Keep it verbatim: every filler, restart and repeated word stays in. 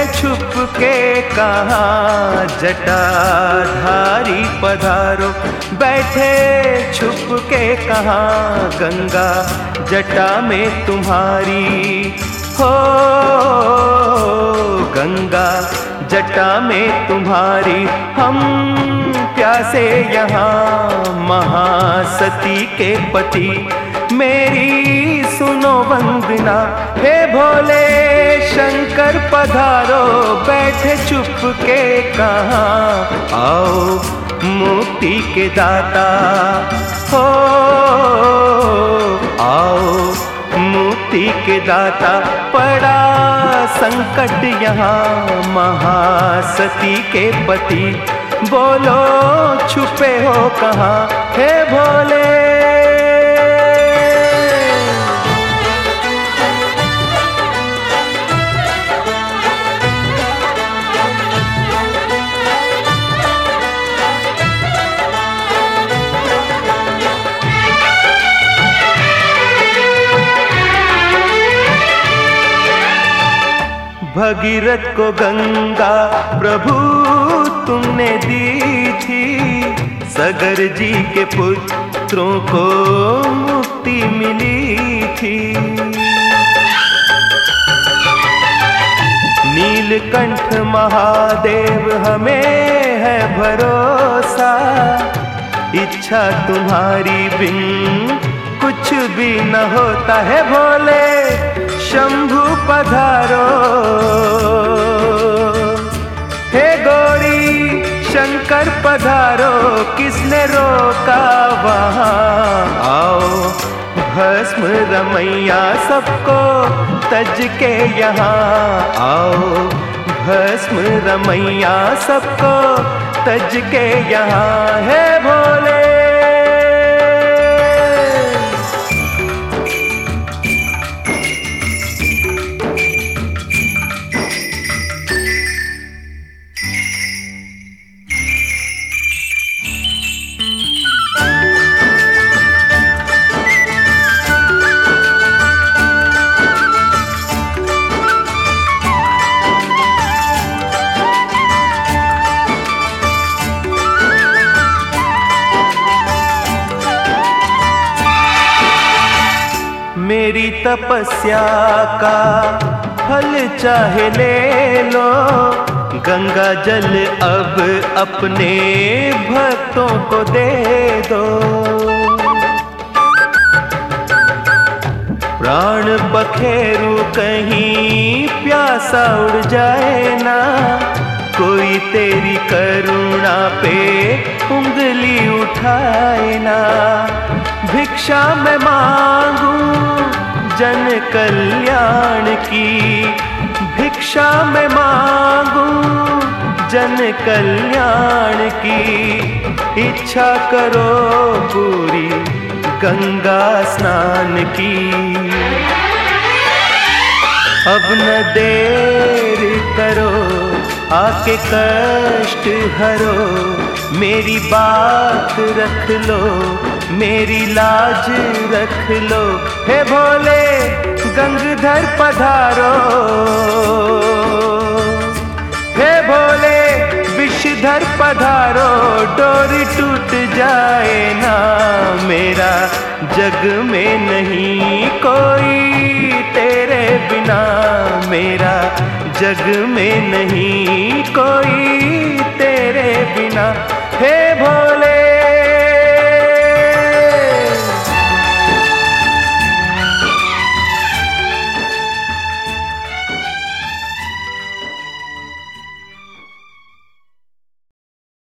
बैठे छुप के कहाँ जटाधारी पधारो, बैठे छुप के कहाँ गंगा जटा में तुम्हारी हो, गंगा जटा में तुम्हारी। हम प्यासे यहाँ महासती के पति, मेरी सुनो वंदना। हे भोले शंकर पधारो, बैठे चुप के कहाँ, आओ मुक्ति के दाता हो, आओ मुक्ति के दाता। पड़ा संकट यहाँ महासती के पति, बोलो छुपे हो कहाँ हे भोले। भगीरथ को गंगा प्रभु तुमने दी थी, सगर जी के पुत्रों को मुक्ति मिली थी। नीलकंठ महादेव हमें है भरोसा, इच्छा तुम्हारी बिन कुछ भी न होता है। भोले शंभु पधारो, हे गौरी शंकर पधारो, किसने रोका वहाँ, आओ भस्म रमैया सबको तज के यहाँ, आओ भस्म रमैया सबको तज के यहाँ है भोले। मेरी तपस्या का फल चाहे ले लो, गंगा जल अब अपने भक्तों को दे दो। प्राण बखेरू कहीं प्यासा उड़ जाए ना, कोई तेरी करुणा पे उंगली उठाए ना। भिक्षा मैं मांगू जन कल्याण की, भिक्षा मैं मांगू जन कल्याण की। इच्छा करो पूरी गंगा स्नान की, अब न देर करो आके कष्ट हरो। मेरी बात रख लो, मेरी लाज रख लो, हे भोले गंगाधर पधारो, हे भोले विषधर पधारो। डोरी टूट जाए ना मेरा, जग में नहीं कोई तेरे बिना, मेरा जग में नहीं कोई